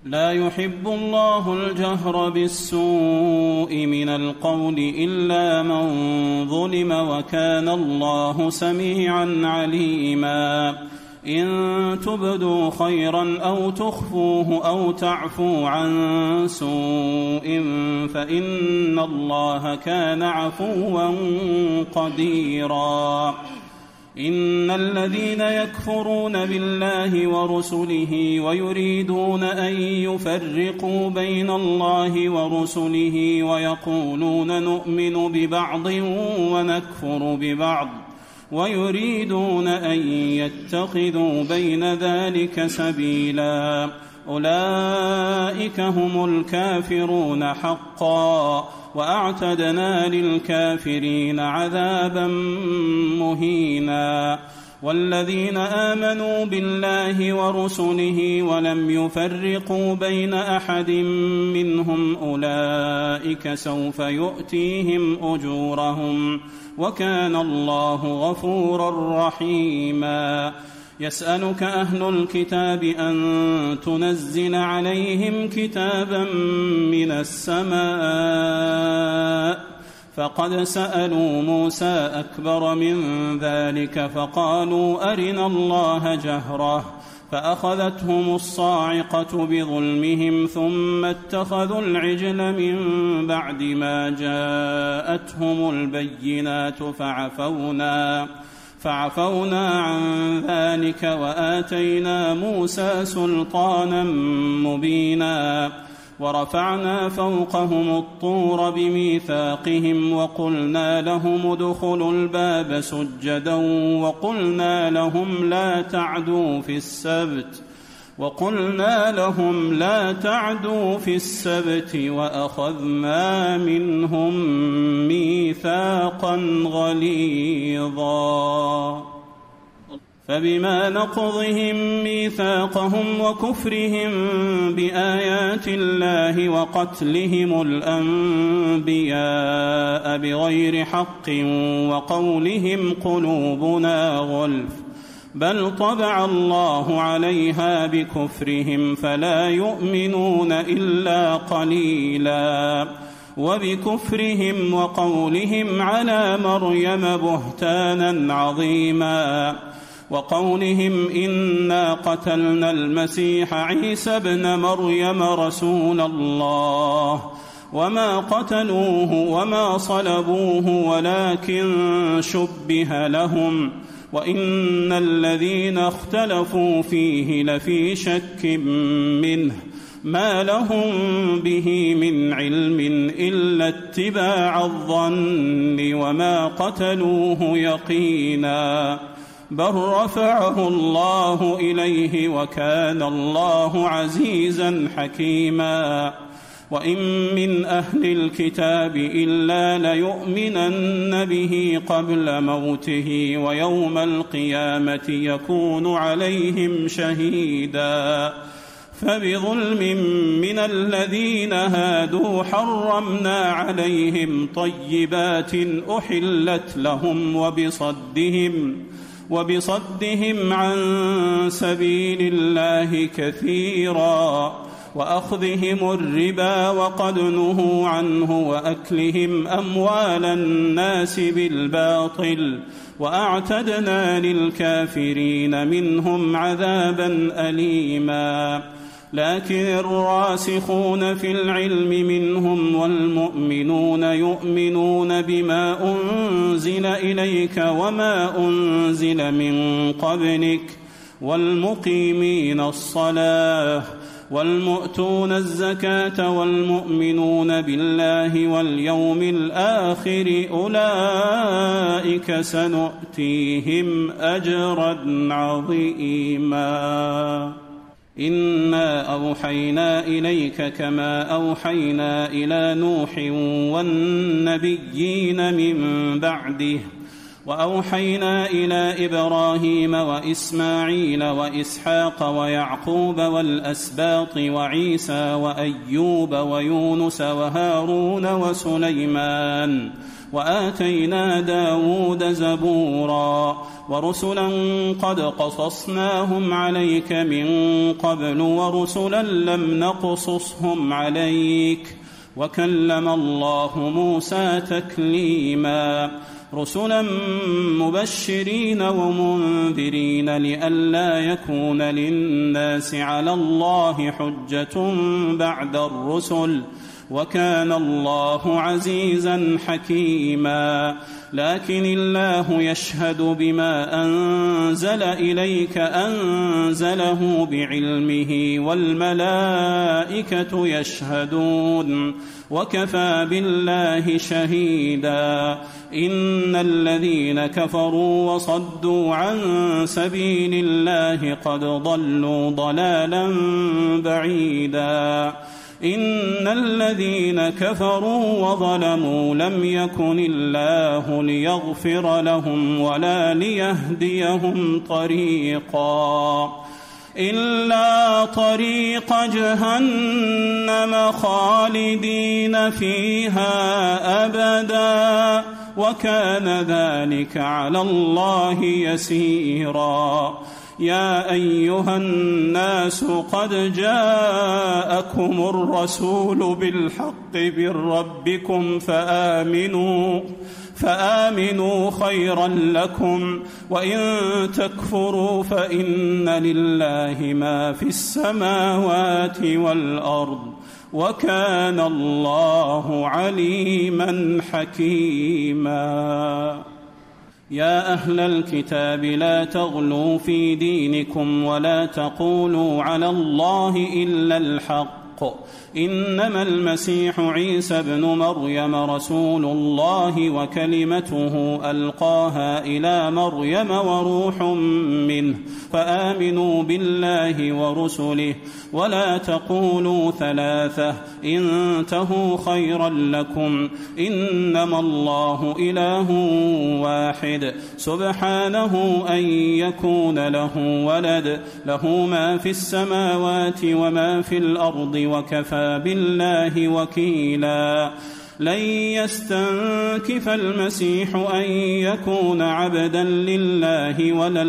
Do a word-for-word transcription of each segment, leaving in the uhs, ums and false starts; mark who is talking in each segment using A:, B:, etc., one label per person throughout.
A: لا يحب الله الجهر بالسوء من القول إلا من ظلم وكان الله سميعا عليما إن تبدوا خيرا أو تخفوه أو تعفوا عن سوء فإن الله كان عفوا قديرا إن الذين يكفرون بالله ورسله ويريدون أن يفرقوا بين الله ورسله ويقولون نؤمن ببعض ونكفر ببعض ويريدون أن يتخذوا بين ذلك سبيلا أولئك هم الكافرون حقا وأعتدنا للكافرين عذابا مهينا والذين آمنوا بالله ورسله ولم يفرقوا بين أحد منهم أولئك سوف يؤتيهم أجورهم وكان الله غفورا رحيما يسألك أهل الكتاب أن تنزل عليهم كتابا من السماء فقد سألوا موسى أكبر من ذلك فقالوا أرنا الله جهرة فأخذتهم الصاعقة بظلمهم ثم اتخذوا العجل من بعد ما جاءتهم البينات فعفونا فعفونا عن ذلك وآتينا موسى سلطانا مبينا ورفعنا فوقهم الطور بميثاقهم وقلنا لهم ادخلوا الباب سجدا وقلنا لهم لا تعدوا في السبت وقلنا لهم لا تعدوا في السبت وأخذنا منهم ميثاقا غليظا فبما نقضهم ميثاقهم وكفرهم بآيات الله وقتلهم الأنبياء بغير حق وقولهم قلوبنا غلف بل طبع الله عليها بكفرهم فلا يؤمنون إلا قليلا وبكفرهم وقولهم على مريم بهتانا عظيما وقولهم إنا قتلنا المسيح عيسى ابن مريم رسول الله وما قتلوه وما صلبوه ولكن شبه لهم وإن الذين اختلفوا فيه لفي شك منه ما لهم به من علم إلا اتباع الظن وما قتلوه يقينا بل رفعه الله إليه وكان الله عزيزا حكيما وإن من أهل الكتاب إلا ليؤمنن به قبل موته ويوم القيامة يكون عليهم شهيدا فبظلم من الذين هادوا حرمنا عليهم طيبات أحلت لهم وبصدهم وبصدهم عن سبيل الله كثيرا وأخذهم الربا وقد نهوا عنه وأكلهم أموال الناس بالباطل وأعتدنا للكافرين منهم عذابا أليما لكن الراسخون في العلم منهم والمؤمنون يؤمنون بما أنزل إليك وما أنزل من قبلك والمقيمين الصلاة والمؤتون الزكاة والمؤمنون بالله واليوم الآخر أولئك سنؤتيهم أجرا عظيما إنا أوحينا إليك كما أوحينا إلى نوح والنبيين من بعده وأوحينا إلى إبراهيم وإسماعيل وإسحاق ويعقوب والأسباط وعيسى وأيوب ويونس وهارون وسليمان وآتينا داود زبورا ورسلا قد قصصناهم عليك من قبل ورسلا لم نقصصهم عليك وكلم الله موسى تكليما رسلا مبشرين ومنذرين لئلا يكون للناس على الله حجة بعد الرسل وكان الله عزيزا حكيما لكن الله يشهد بما أنزل إليك أنزله بعلمه والملائكة يشهدون وكفى بالله شهيدا إن الذين كفروا وصدوا عن سبيل الله قد ضلوا ضلالا بعيدا إن الذين كفروا وظلموا لم يكن الله ليغفر لهم ولا ليهديهم طريقا إلا طريق جهنم خالدين فيها أبدا وكان ذلك على الله يسيرا يا أيها الناس قد جاءكم الرسول بالحق من ربكم فآمنوا فآمنوا خيرا لكم وإن تكفروا فإن لله ما في السماوات والأرض وكان الله عليما حكيما يا أهل الكتاب لا تغلوا في دينكم ولا تقولوا على الله إلا الحق إنما المسيح عيسى ابن مريم رسول الله وكلمته ألقاها إلى مريم وروح منه فآمنوا بالله ورسله ولا تقولوا ثلاثة انتهوا خيرا لكم إنما الله إله واحد سبحانه أن يكون له ولد له ما في السماوات وما في الأرض وكفى بالله وكيلا لن يستنكف المسيح أن يكون عبدا لله ولا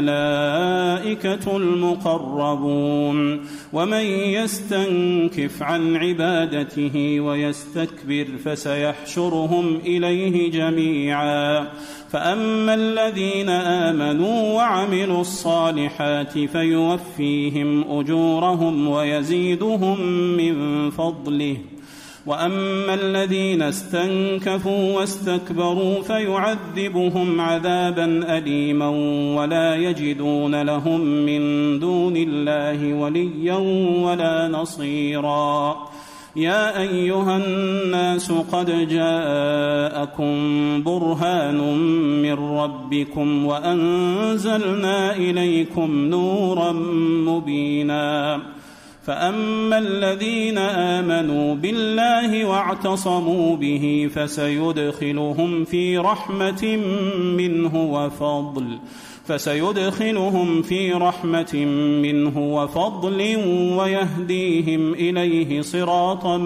A: الملائكة المقربون ومن يستنكف عن عبادته ويستكبر فسيحشرهم إليه جميعا فأما الذين آمنوا وعملوا الصالحات فيوفيهم أجورهم ويزيدهم من فضله وأما الذين استنكفوا واستكبروا فيعذبهم عذابا أليما ولا يجدون لهم من دون الله وليا ولا نصيرا يا أيها الناس قد جاءكم برهان من ربكم وأنزلنا إليكم نورا مبينا فأما الذين آمنوا بالله واعتصموا به فسيدخلهم في رحمة منه وفضل فسيدخلهم في رحمة منه وفضل ويهديهم إليه صراطا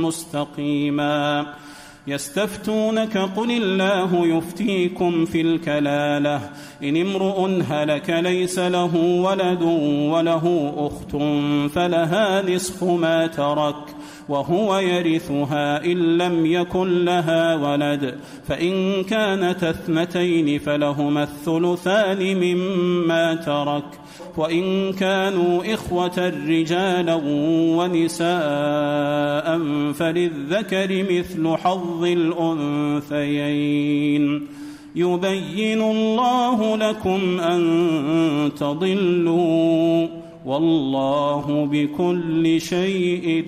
A: مستقيما يستفتونك قل الله يفتيكم في الكلالة إن امرؤ هلك ليس له ولد وله أخت فلها نصف ما ترك وهو يرثها إن لم يكن لها ولد فإن كانت اثنتين فلهما الثلثان مما ترك وإن كانوا إخوة رجالا ونساء فللذكر مثل حظ الأنثيين يبين الله لكم أن تضلوا والله بكل شيء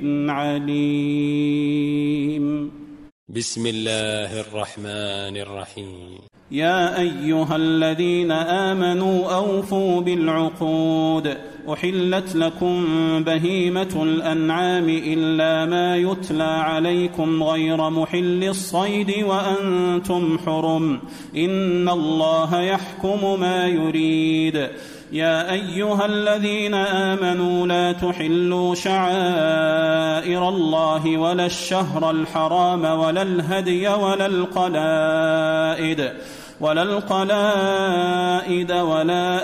A: عليم.
B: بسم الله الرحمن الرحيم.
A: يا أيها الذين آمنوا أوفوا بالعقود أحلت لكم بهيمة الأنعام إلا ما يتلى عليكم غير محل الصيد وأنتم حرم إن الله يحكم ما يريد. يا أيها الذين آمنوا لا تحلوا شعائر الله ولا الشهر الحرام ولا الهدي ولا القلائد ولا القلائد ولا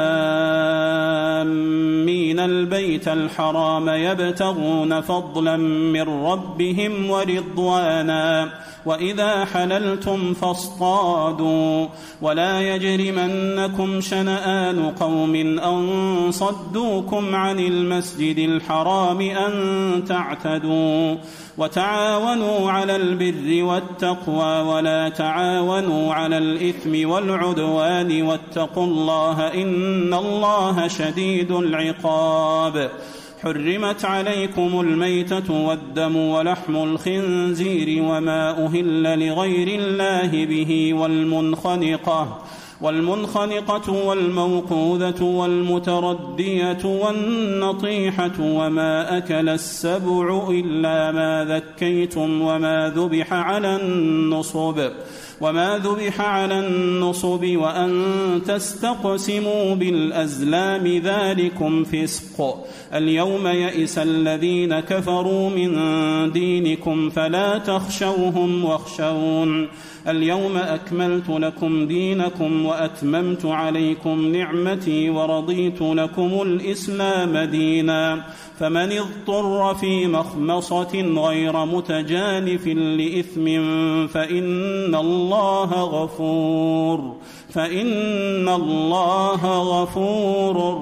A: آمين البيت الحرام يبتغون فضلا من ربهم ورضوانا وإذا حللتم فاصطادوا ولا يجرمنكم شنآن قوم أن صدوكم عن المسجد الحرام أن تعتدوا وتعاونوا على البر والتقوى ولا تعاونوا على الإثم والعدوان واتقوا الله إن الله شديد العقاب. حرمت عليكم الميتة والدم ولحم الخنزير وما أهل لغير الله به والمنخنقة والمنخنقة والموقوذة والمتردية والنطيحة وما أكل السبع إلا ما ذكيتم وما ذبح على النصب وما ذبح على النصب وأن تستقسموا بالأزلام ذلكم فسق. اليوم يئس الذين كفروا من دينكم فلا تخشوهم واخشون اليوم أكملت لكم دينكم وأتممت عليكم نعمتي ورضيت لكم الإسلام دينا فمن اضطر في مخمصة غير متجانف لإثم فإن الله غفور فإن الله غفور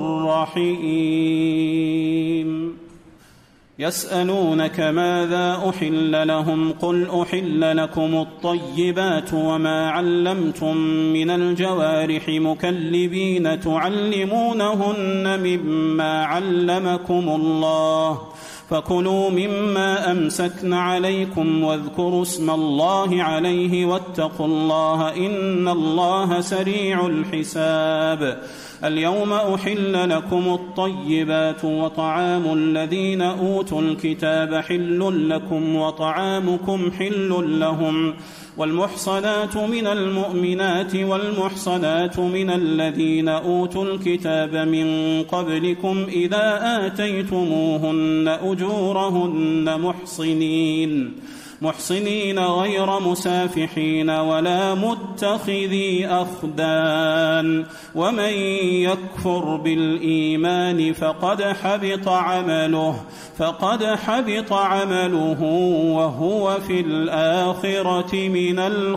A: رحيم. يسألونك ماذا أحل لهم قل أحل لكم الطيبات وما علمتم من الجوارح مكلبين تعلمونهن مما علمكم الله فكلوا مما أمسكن عليكم واذكروا اسم الله عليه واتقوا الله إن الله سريع الحساب. اليوم أحل لكم الطيبات وطعام الذين أوتوا الكتاب حل لكم وطعامكم حل لهم والمحصنات من المؤمنات والمحصنات من الذين أوتوا الكتاب من قبلكم إذا آتيتموهن أجورهن محصنين محصنين غير مسافحين ولا متخذي أخدان ومن يكفر بالإيمان فقد حبط عمله فقد حبط عمله وهو في الآخرة من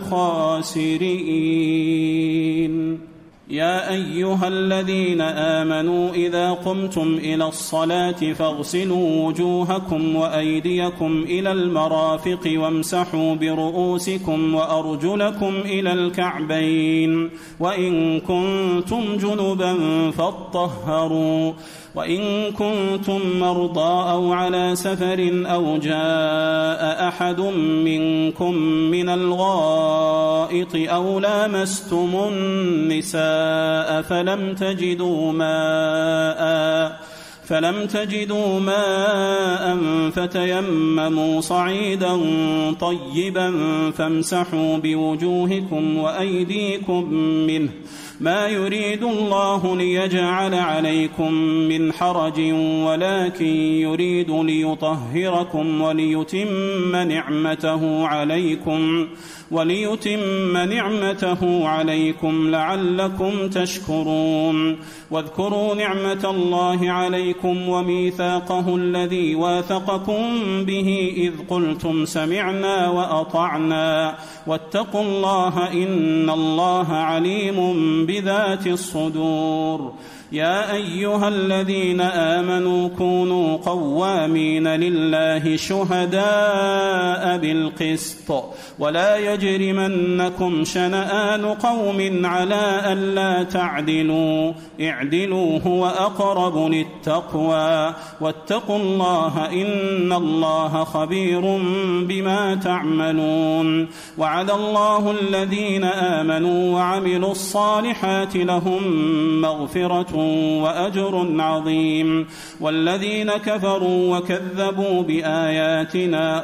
A: الخاسرين. يا أيها الذين آمنوا إذا قمتم إلى الصلاة فاغسلوا وجوهكم وأيديكم إلى المرافق وامسحوا برؤوسكم وأرجلكم إلى الكعبين وإن كنتم جنبا فاطهروا وإن كنتم مرضى أو على سفر أو جاء أحد منكم من الغائط أو لامستم النساء فلم تجدوا ماء فلم تجدوا ماء فتيمموا صعيدا طيبا فامسحوا بوجوهكم وأيديكم منه ما يريد الله ليجعل عليكم من حرج ولكن يريد ليطهركم وليتم نعمته عليكم وليتم نعمته عليكم لعلكم تشكرون. واذكروا نعمة الله عليكم وميثاقه الذي واثقكم به إذ قلتم سمعنا وأطعنا واتقوا الله إن الله عليم بذات الصدور. يا أيها الذين آمنوا كونوا قوامين لله شهداء بالقسط ولا يجرمنكم شنآن قوم على ألا تعدلوا اعدلوا هو أقرب للتقوى واتقوا الله إن الله خبير بما تعملون. وعد الله الذين آمنوا وعملوا الصالحات لهم مغفرة وأجر عظيم والذين كفروا وكذبوا بآياتنا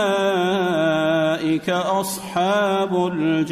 A: أولئك أصحاب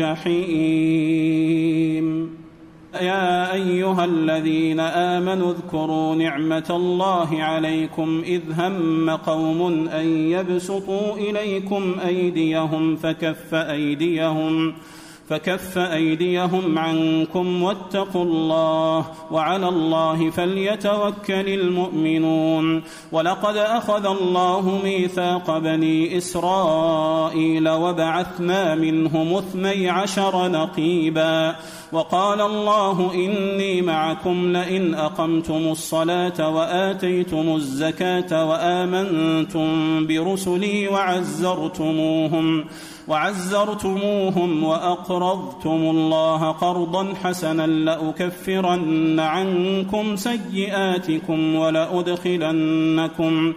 A: الجحيم. يا أيها الذين آمنوا اذكروا نعمة الله عليكم إذ هم قوم أن يبسطوا إليكم أيديهم فكف أيديهم فكف أيديهم عنكم واتقوا الله وعلى الله فليتوكل المؤمنون. ولقد أخذ الله ميثاق بني إسرائيل وبعثنا منهم اثني عشر نقيبا وقال الله إني معكم لئن أقمتم الصلاة وآتيتم الزكاة وآمنتم برسلي وعزرتموهم وعزرتموهم وأقرضتم الله قرضا حسنا لأكفرن عنكم سيئاتكم ولأدخلنكم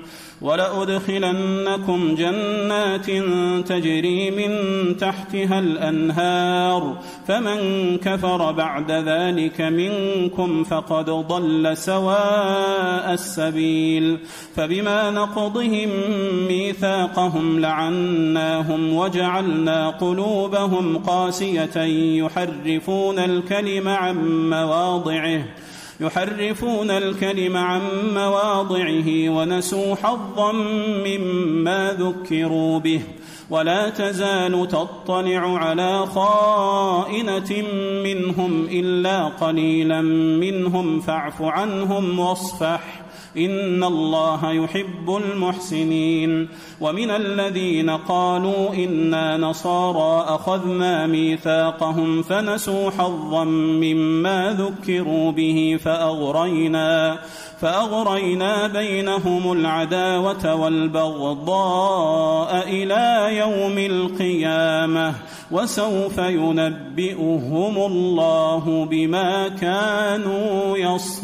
A: ولأدخلنكم جنات تجري من تحتها الأنهار فمن كفر بعد ذلك منكم فقد ضل سواء السبيل. فبما نقضهم ميثاقهم لعناهم وجعلنا قلوبهم قاسية يحرفون الكلم عن مواضعه يحرفون الكلم عن مواضعه ونسوا حظا مما ذكروا به ولا تزال تطلع على خائنة منهم إلا قليلا منهم فاعف عنهم واصفح إن الله يحب المحسنين. ومن الذين قالوا إنا نصارى أخذنا ميثاقهم فنسوا حظا مما ذكروا به فأغرينا فأغرينا بينهم العداوة والبغضاء إلى يوم القيامة وسوف ينبئهم الله بما كانوا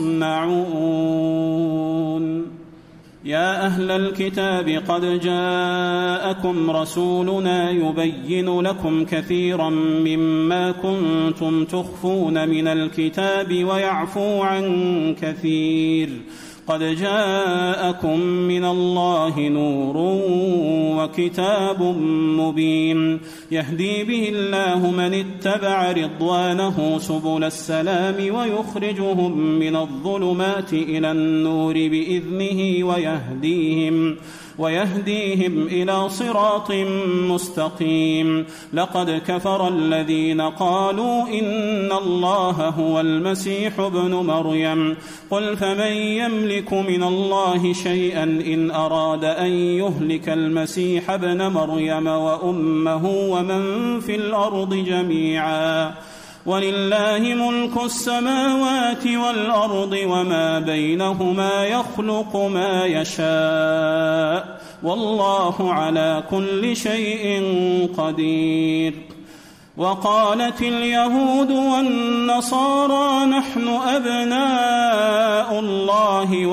A: يصنعون. يا أهل الكتاب قد جاءكم رسولنا يبين لكم كثيرا مما كنتم تخفون من الكتاب ويعفو عن كثير قد جاءكم من الله نور وكتاب مبين يهدي به الله من اتبع رضوانه سبل السلام ويخرجهم من الظلمات إلى النور بإذنه ويهديهم ويهديهم إلى صراط مستقيم. لقد كفر الذين قالوا إن الله هو المسيح ابن مريم قل فمن يملك من الله شيئا إن أراد أن يهلك المسيح ابن مريم وأمه ومن في الأرض جميعا ولله ملك السماوات والأرض وما بينهما يخلق ما يشاء والله على كل شيء قدير. وقالت اليهود والنصارى نحن أبناء الله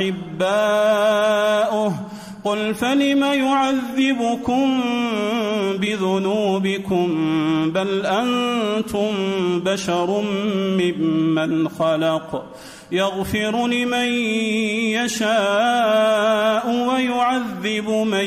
A: وأحباؤه قل فلم يعذبكم بذنوبكم بل أنتم بشر ممن خلق يغفر لمن يشاء ويعذب من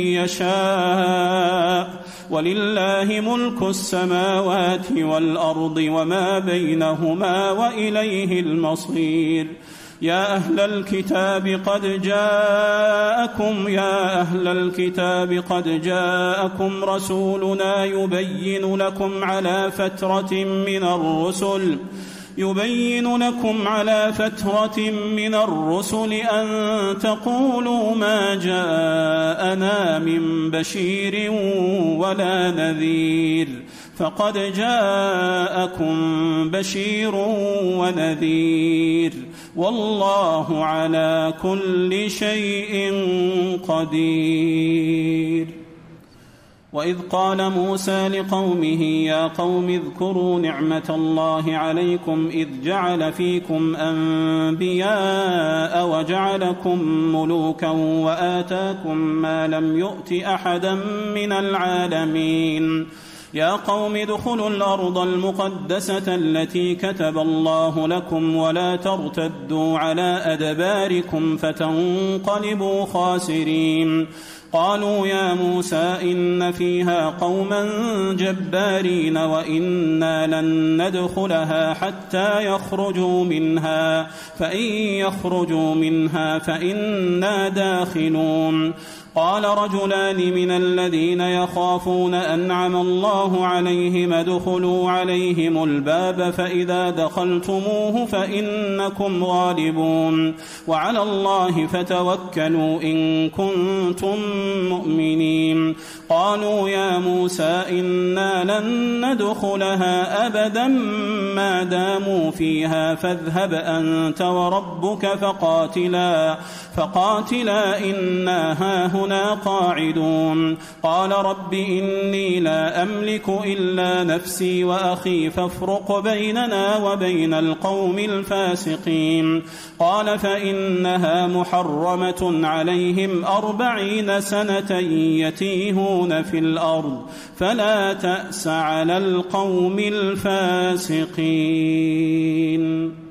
A: يشاء ولله ملك السماوات والأرض وما بينهما وإليه المصير. يا أهل الكتاب قد جاءكم يا أهل الكتاب قد جاءكم رسولنا يبين لكم على فترة من الرسل يبين لكم على فترة من الرسل أن تقولوا ما جاءنا من بشير ولا نذير فقد جاءكم بشير ونذير والله على كل شيء قدير. وإذ قال موسى لقومه يا قوم اذكروا نعمة الله عليكم إذ جعل فيكم أنبياء وجعلكم ملوكا وآتاكم ما لم يؤت أحدا من العالمين. يا قوم ادخلوا الأرض المقدسة التي كتب الله لكم ولا ترتدوا على أدباركم فتنقلبوا خاسرين. قالوا يا موسى إن فيها قوما جبارين وإنا لن ندخلها حتى يخرجوا منها فإن يخرجوا منها فإنا داخلون. قال رجلان من الذين يخافون أنعم الله عليهم ادخلوا عليهم الباب فإذا دخلتموه فإنكم غالبون وعلى الله فتوكلوا إن كنتم مؤمنين. قالوا يا موسى إنا لن ندخلها أبدا ما داموا فيها فاذهب أنت وربك فقاتلا فقاتلا إنا هاهنا قاعدون. قال رب إني لا أملك إلا نفسي وأخي فافرق بيننا وبين القوم الفاسقين. قال فإنها محرمة عليهم أربعين سنة يتيهون في الأرض فلا تأس على القوم الفاسقين.